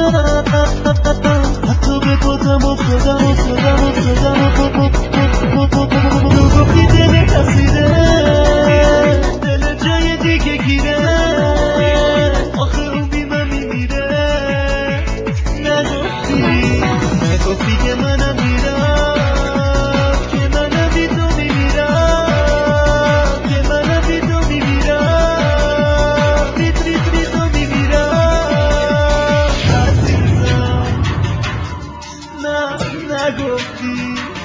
حتی به خودم افتادم تو گفتی دل کسیده دل جای دیگه گیره آخه اون بی من میمیره نگفتی که منم میرم که منم بی تو میمیرم که منم بی تو میمیرم بی تو میمیرم عزیزم نگفتی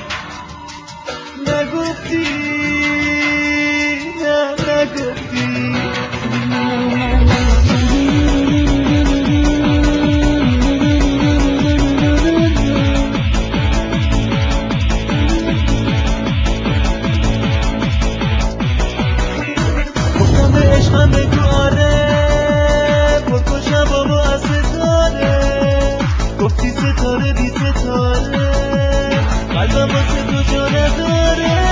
گفتم به عشقم بگو آره پرکشم بابا از ستاره گفتی ستاره بی ستاره قلبم واسه تو جا نداره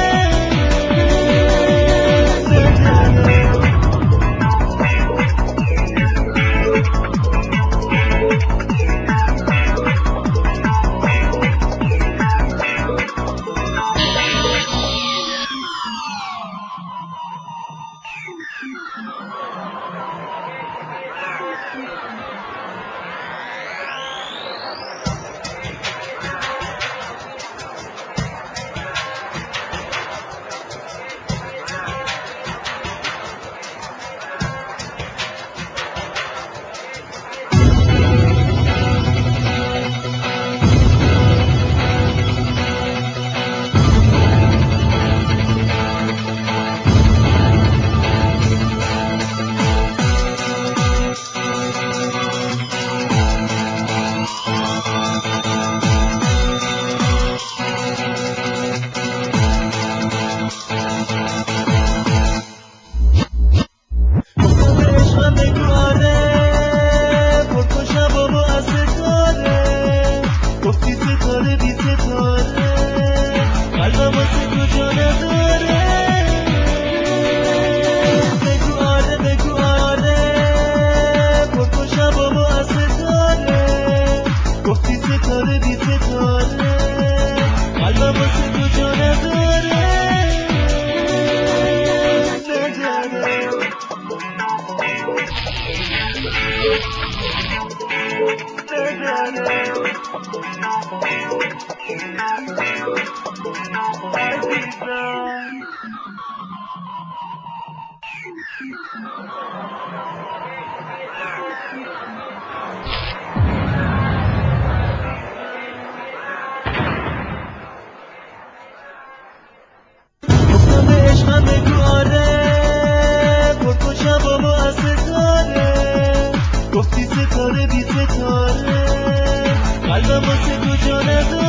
گفتی ستاره بی ستاره قلبم واسه تو جا نداره بگو آره پرکشم بابا از ستاره گفتی ستاره بی ستاره قلبم واسه تو جا نداره گفتم به عشقم بگو آره پرکشم بابا از ستاره گفتی ستاره بی ستاره قلبم واسه تو جا نداره